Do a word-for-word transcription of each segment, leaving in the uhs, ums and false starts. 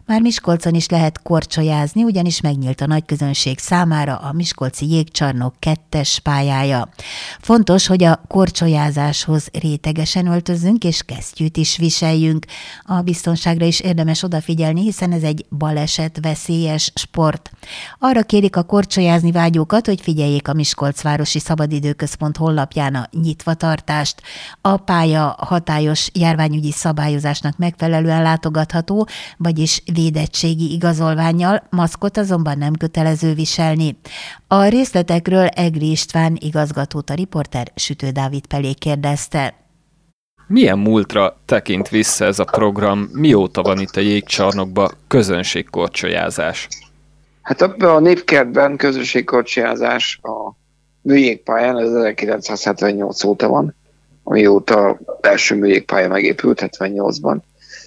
Már Miskolcon is lehet korcsolyázni, ugyanis megnyílt a nagyközönség számára a Miskolci Jégcsarnok kettes pályája. Fontos, hogy a korcsolyázáshoz rétegesen öltözzünk és kesztyűt is viseljünk. A biztonságra is érdemes odafigyelni, hiszen ez egy balesetveszélyes sport. Arra kérik a korcsolyázni vágyókat, hogy figyeljék a Miskolcvárosi Szabadidőközpont honlapján a nyitvatartást. A pálya hatályos járványügyi szabályozásnak megfelelően látogatható, vagyis védettségi igazolvánnyal, maszkot azonban nem kötelező viselni. A részletekről Egri István igazgatót a riporter Sütő Dávid Pelé kérdezte. Milyen múltra tekint vissza ez a program? Mióta van itt a jégcsarnokban közönségkorcsolyázás? Hát a Népkertben közönségkorcsolyázás a műjégpályán az ezerkilencszázhetvennyolc óta van, amióta az első műjégpálya megépült hetvennyolcban,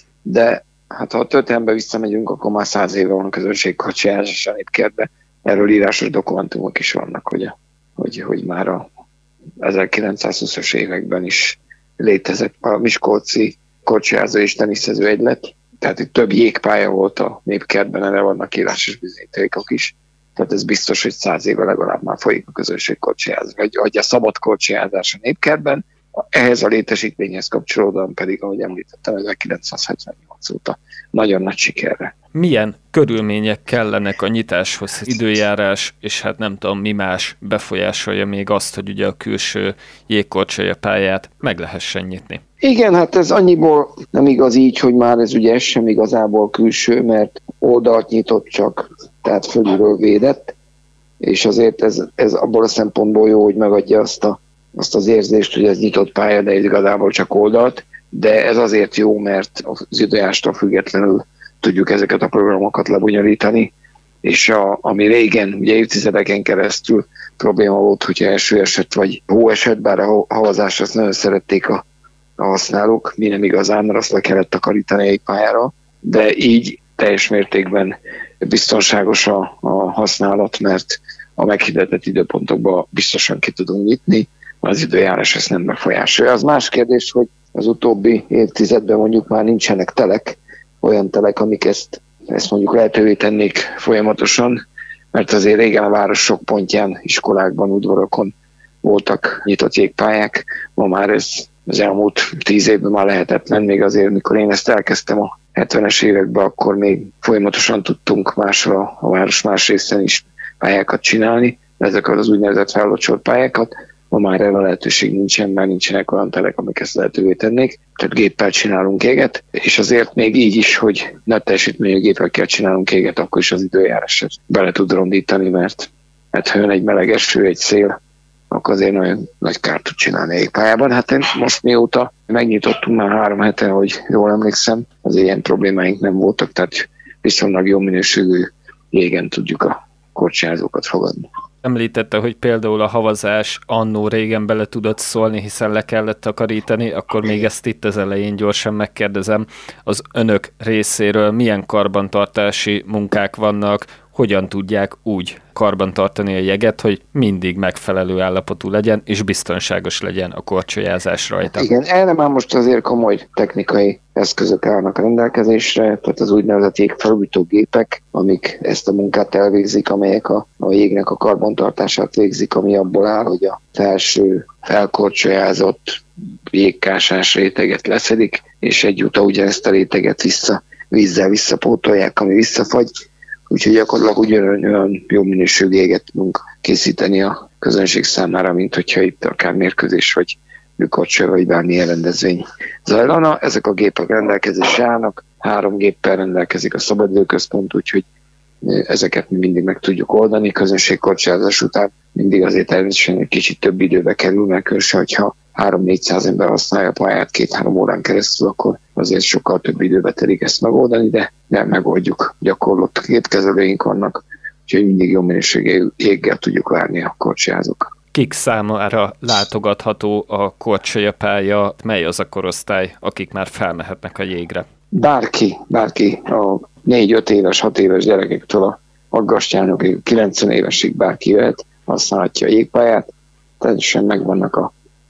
de hát ha a történelembe visszamegyünk, akkor már száz éve van közönségkorcsolyázás a Népkertben. Erről írásos dokumentumok is vannak, hogy, hogy, hogy már a ezerkilencszázhúszas években is létezett a Miskolci korcsolyázó és teniszező egylet. Tehát itt több jégpálya volt a Népkertben, erre vannak írásos bizonyítékok is. Tehát ez biztos, hogy száz éve legalább már folyik a közönségkorcsolyázás, vagy, vagy a szabad korcsolyázás a Népkertben. Ehhez a létesítményhez kapcsolódóan pedig, ahogy említettem, ezerkilencszázhetvennyolc óta nagyon nagy sikerre. Milyen körülmények kellenek a nyitáshoz? Időjárás, és hát nem tudom, mi más befolyásolja még azt, hogy ugye a külső jégkorcsolyapályát meg lehessen nyitni? Igen, hát ez annyiból nem igaz így, hogy már ez ugye ez sem igazából külső, mert oldalt nyitott csak, tehát fölülről védett, és azért ez, ez abból a szempontból jó, hogy megadja azt, a, azt az érzést, hogy ez nyitott pálya, de igazából csak oldalt, de ez azért jó, mert az időjárástól függetlenül tudjuk ezeket a programokat lebonyolítani, és a, ami régen, ugye évtizedeken keresztül probléma volt, hogyha eső esett, vagy hó esett, bár a havazást azt nagyon szerették a, a használók, mi nem igazán, mert azt le kellett takarítani egy pályára, de így teljes mértékben biztonságos a, a használat, mert a meghirdetett időpontokban biztosan ki tudunk nyitni, az időjárás ezt nem befolyásolja. Az más kérdés, hogy az utóbbi évtizedben mondjuk már nincsenek telek, olyan telek, amik ezt, ezt mondjuk lehetővé tennék folyamatosan, mert azért régen a város sok pontján, iskolákban, udvarokon voltak nyitott jégpályák, ma már ez az elmúlt tíz évben már lehetetlen, még azért, mikor én ezt elkezdtem a hetvenes években, akkor még folyamatosan tudtunk másra, a város más részen is pályákat csinálni, ezeket az úgynevezett fellocsolt pályákat. Ma már erre lehetőség nincsen, mert nincsenek olyan telek, amik ezt lehetővé tennék. Tehát géppel csinálunk éget, és azért még így is, hogy nagy teljesítményű gépekkel csinálunk éget, akkor is az időjárás bele tud rondítani, mert, mert ha jön egy meleg eső, egy szél, akkor azért nagyon nagy kárt tud csinálni égpályában. Hát én most mióta megnyitottunk már három hete, hogy jól emlékszem, az ilyen problémáink nem voltak, tehát viszonylag jó minőségű jégen tudjuk a korcsolyázókat fogadni. Említette, hogy például a havazás annó régen bele tudott szólni, hiszen le kellett takarítani, akkor még ezt itt az elején gyorsan megkérdezem. Az önök részéről milyen karbantartási munkák vannak, hogyan tudják úgy karbantartani a jeget, hogy mindig megfelelő állapotú legyen, és biztonságos legyen a korcsolyázás rajta? Igen, erre már most azért komoly technikai eszközök állnak rendelkezésre, tehát az úgynevezett jégfelújító gépek, amik ezt a munkát elvégzik, amelyek a, a jégnek a karbantartását végzik, ami abból áll, hogy a felső felkorcsolyázott jégkásás réteget leszedik, és egyúttal ugyanezt a réteget vissza, vízzel visszapótolják, ami visszafagy. Úgyhogy gyakorlatilag ugyanolyan jó minőségű éget tudunk készíteni a közönség számára, mint hogyha itt akár mérkőzés, vagy műkorcsolya, vagy bármilyen rendezvény zajlana. Ezek a gépek rendelkezésre állnak, három géppel rendelkezik a Szabadidőközpont, úgyhogy ezeket mi mindig meg tudjuk oldani. Közönségkorcsolyázás után mindig azért természetesen egy kicsit több időbe kerül, mert különösen, hogyha három-négyszáz ember használja a pályát két-három órán keresztül, akkor azért sokkal több időbe telik ezt megoldani, de, de megoldjuk. Gyakorlott gépkezelőink vannak, úgyhogy mindig jó minőségű jéggel tudjuk várni a korcsolyázókat. Kik számára látogatható a korcsolyapálya, mely az a korosztály, akik már felmehetnek a jégre? Bárki, bárki, a négy-öt éves, hat éves gyerekektől a aggastyánok, kilencven évesig bárki jöhet, használhatja a jégpályát, teljesen megvannak a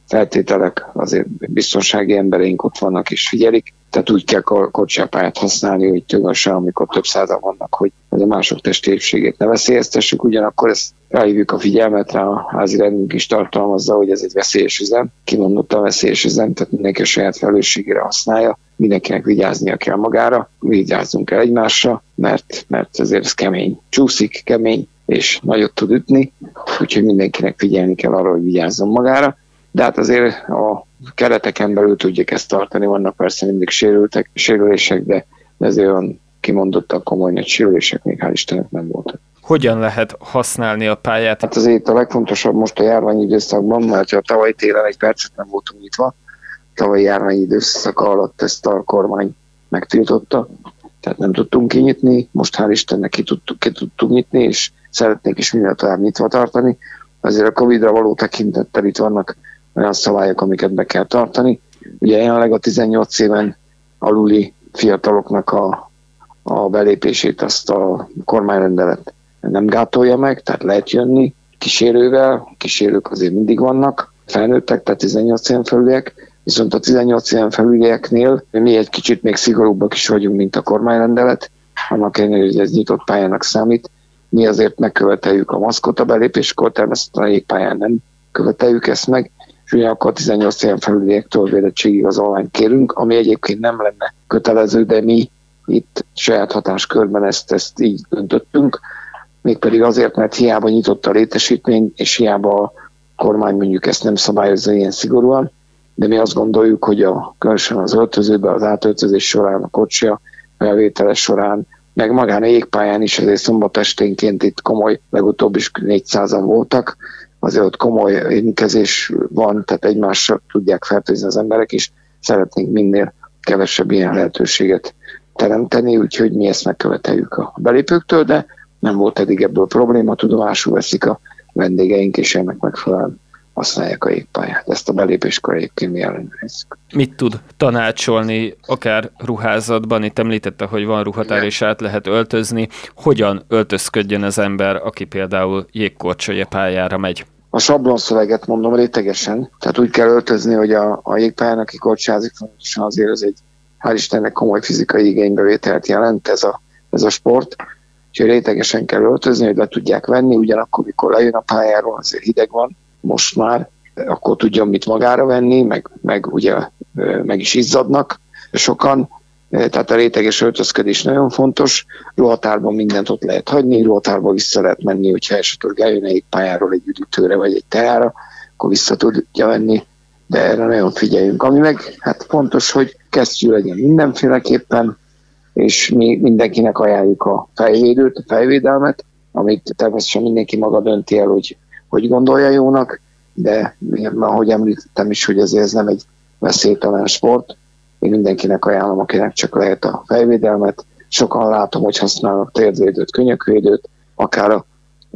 feltételek, azért biztonsági embereink ott vannak és figyelik, tehát úgy kell kocsiapályát használni, hogy többesen, amikor több százan vannak, hogy a mások testépségét ne veszélyeztessük, ugyanakkor ezt ráhívjuk a figyelmet rá, a házi rendünk is tartalmazza, hogy ez egy veszélyes üzem, kimondottan veszélyes üzem, tehát mindenki a saját felelősségére használja, mindenkinek vigyáznia kell magára, vigyázzunk el egymásra, mert, mert azért ez kemény, csúszik, kemény, és nagyot tud ütni, úgyhogy mindenkinek figyelni kell arra, hogy vigyázzon magára. De hát azért a kereteken belül tudják ezt tartani, vannak persze mindig sérültek, sérülések, de ezért olyan kimondottak komoly nagy sérülések még hál' Istennek nem voltak. Hogyan lehet használni a pályát? Hát azért a legfontosabb most a járványidőszakban, mert a tavalyi télen egy percet nem voltunk nyitva, a tavalyi járványidőszak alatt ezt a kormány megtiltotta, tehát nem tudtunk kinyitni, most hál' Istennek ki tudtuk, ki tudtuk nyitni, és szeretnék is minél tovább nyitva tartani. Azért a Covid-ra való tekintettel itt vannak olyan szabályok, amiket be kell tartani. Ugye jelenleg a tizennyolc éven aluli fiataloknak a, a belépését azt a kormányrendelet nem gátolja meg, tehát lehet jönni kísérővel, kísérők azért mindig vannak, felnőttek, tehát tizennyolc éven felüliek, viszont a tizennyolc éven felülieknél mi egy kicsit még szigorúbbak is vagyunk, mint a kormányrendelet, annak ellenére, hogy ez nyitott pályának számít. Mi azért megköveteljük a maszkot a belépéskor, természetesen a jégpályán nem követeljük ezt meg, és ugyanakkor a tizennyolc éven felüliektől védettségigazolványt kérünk, ami egyébként nem lenne kötelező, de mi itt saját hatáskörben ezt, ezt így döntöttünk, mégpedig azért, mert hiába nyitott a létesítmény, és hiába a kormány mondjuk ezt nem szabályozza ilyen szigorúan, de mi azt gondoljuk, hogy a, különösen az öltözőben, az átöltözés során, a kocsia felvételes során, meg magán a jégpályán is azért szombat esténként itt komoly, legutóbb is négyszázan voltak, azért ott komoly érintkezés van, tehát egymással tudják fertőzni az emberek is. Szeretnénk minél kevesebb ilyen lehetőséget teremteni, úgyhogy mi ezt megköveteljük a belépőktől, de nem volt eddig ebből probléma, tudomásul veszik a vendégeink, és ennek megfelelően használják a jégpályát. Ezt a belépéskor egyébként mi ellenőrizzük. Mit tud tanácsolni, akár ruházatban? Itt említette, hogy van ruhatár és át lehet öltözni. Hogyan öltözködjön az ember, aki például jégkorcsolya pályára megy? A sablonszöveget mondom rétegesen, tehát úgy kell öltözni, hogy a, a jégpályán, aki korcsolyázik, fontosan azért ez egy, hál' Istennek, komoly fizikai igénybevételt jelent ez a, ez a sport. Úgyhogy rétegesen kell öltözni, hogy le tudják venni, ugyanakkor, mikor lejön a pályáról, azért hideg van most már, akkor tudjon mit magára venni, meg, meg ugye meg is izzadnak sokan, tehát a réteges öltözködés nagyon fontos, ruhatárban mindent ott lehet hagyni, ruhatárban vissza lehet menni, hogyha esetleg eljön egy pályáról egy üdítőre vagy egy teára, akkor vissza tudja venni, de erre nagyon figyeljünk. Ami meg hát fontos, hogy kesztyű legyen mindenféleképpen, és mi mindenkinek ajánljuk a fejvédőt, a fejvédelmet, amit természetesen mindenki maga dönti el, hogy hogy gondolja jónak, de ahogy említettem is, hogy ezért ez nem egy veszélytelen sport. Én mindenkinek ajánlom, akinek csak lehet a fejvédelmet. Sokan látom, hogy használnak térdvédőt, könyökvédőt, akár a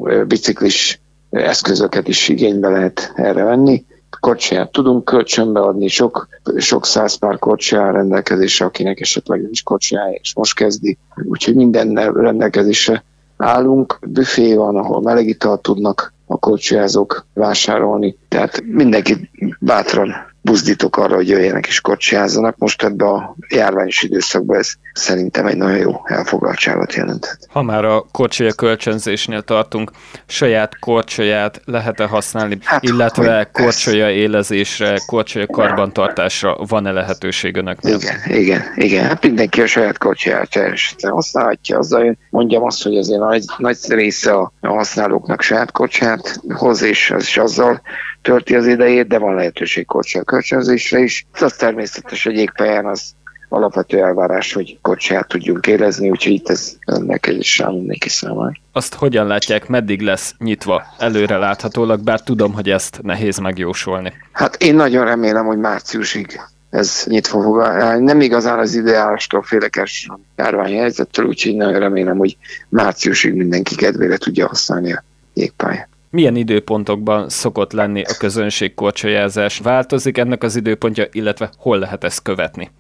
biciklis eszközöket is igénybe lehet erre venni. Kocsiját tudunk kölcsönbe adni, sok, sok száz pár kocsijá rendelkezésre, akinek esetleg nincs kocsijája, és most kezdi. Úgyhogy minden rendelkezésre állunk. Büfé van, ahol meleg italt tudnak a kocsijázók vásárolni. Tehát mindenkit bátran buzdítok arra, hogy jöjjenek és kocsijázzanak. Most ebben a járványos időszakban ez szerintem egy nagyon jó elfoglaltságot jelenthet. Ha már a korcsolya kölcsönzésnél tartunk, saját korcsolyát lehet-e használni, hát, illetve korcsolya élezésre, korcsolya karbantartásra van-e lehetőség önöknél? Igen, igen, igen. Hát mindenki a saját korcsolyát használhatja. Azzal mondjam azt, hogy azért nagy, nagy része a használóknak saját korcsolyát hoz, és, és azzal törti az idejét, de van lehetőség korcsolya kölcsönzésre is. Az természetes, hogy jégpályán az alapvető elvárás, hogy kocsiját tudjunk érezni, úgyhogy itt ez rendelkezésre áll mindenki számára. Azt hogyan látják, meddig lesz nyitva előre láthatólag, bár tudom, hogy ezt nehéz megjósolni. Hát én nagyon remélem, hogy márciusig ez nyitva fog állni. Nem igazán az ideálistól félekes járványhelyzettől, úgyhogy nagyon remélem, hogy márciusig mindenki kedvére tudja használni a jégpályát. Milyen időpontokban szokott lenni a közönség korcsolyázás? Változik ennek az időpontja, illetve hol lehet ezt követni?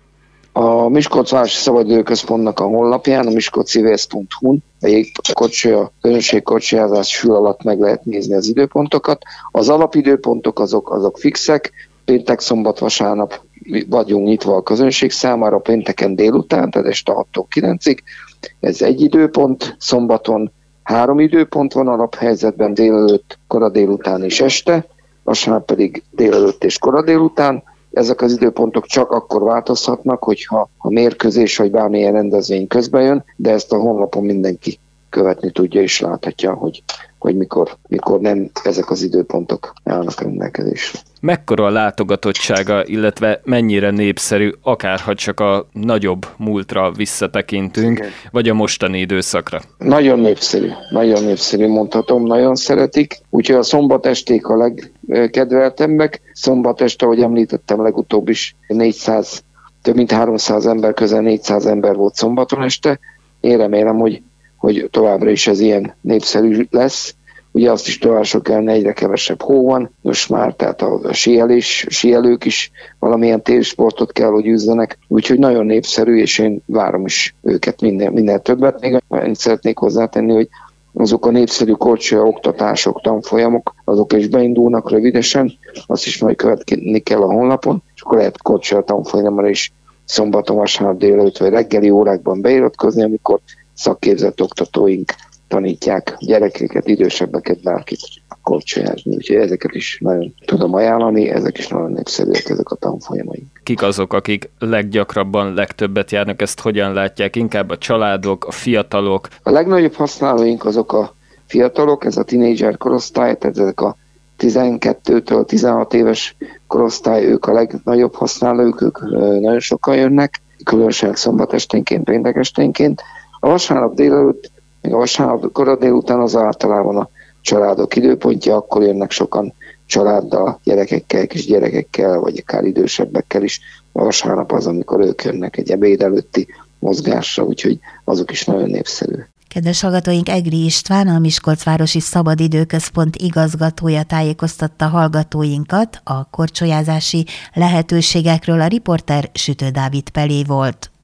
A Miskolc Városi Szabadidőközpontnak a honlapján, a miskolcivs pont hu-n a jégkorcsolya, közönség korcsolyázás fül alatt meg lehet nézni az időpontokat. Az alapidőpontok azok, azok fixek, péntek, szombat, vasárnap vagyunk nyitva a közönség számára, pénteken délután, tehát este hattól kilencig. Ez egy időpont, szombaton három időpont van alaphelyzetben, délelőtt, kora délután és este, vasárnap pedig délelőtt és kora délután. Ezek az időpontok csak akkor változhatnak, hogyha a mérkőzés vagy bármilyen rendezvény közben jön, de ezt a honlapon mindenki követni tudja és láthatja, hogy, hogy mikor, mikor nem ezek az időpontok állnak rendelkezésre. Mekkora a látogatottsága, illetve mennyire népszerű, akárha csak a nagyobb múltra visszatekintünk, igen, vagy a mostani időszakra? Nagyon népszerű, nagyon népszerű mondhatom, nagyon szeretik. Úgyhogy a szombatesték a legkedveltebbek. Szombat este, ahogy említettem legutóbb is, négyszáz, több mint háromszáz ember, közel négyszáz ember volt szombaton este. Én remélem, hogy, hogy továbbra is ez ilyen népszerű lesz. Ugye azt is tovább kellene, egyre kevesebb hó van, most már, tehát a síelés, síelők is valamilyen térsportot kell, hogy üzzenek, úgyhogy nagyon népszerű, és én várom is őket minél, minél többet. Még én szeretnék hozzátenni, hogy azok a népszerű korcsolya oktatások, tanfolyamok, azok is beindulnak rövidesen, azt is majd követni kell a honlapon, és akkor lehet korcsolya tanfolyamra is szombaton, vasárnap délelőtt vagy reggeli órákban beiratkozni, amikor szakképzett oktatóink tanítják gyerekeket, idősebbeket, bárkit korcsolyázni. Úgyhogy ezeket is nagyon tudom ajánlani, ezek is nagyon népszerűek, ezek a tanfolyamaink. Kik azok, akik leggyakrabban, legtöbbet járnak, ezt hogyan látják? Inkább a családok, a fiatalok? A legnagyobb használóink azok a fiatalok, ez a tínédzser korosztály, tehát ezek a tizenkettőtől tizenhat éves korosztály, ők a legnagyobb használók, ők nagyon sokan jönnek, különösen szombat esténként, péntek esténként. A vasárnap délelőtt, még a vasárnap kora délután az általában a családok időpontja, akkor jönnek sokan családdal, gyerekekkel, kis gyerekekkel, vagy akár idősebbekkel is. A vasárnap az, amikor ők jönnek egy ebéd előtti mozgásra, úgyhogy azok is nagyon népszerű. Kedves hallgatóink, Egri István, a Miskolcvárosi Szabadidőközpont igazgatója tájékoztatta hallgatóinkat a korcsolyázási lehetőségekről, a riporter Sütő Dávid Pelé volt.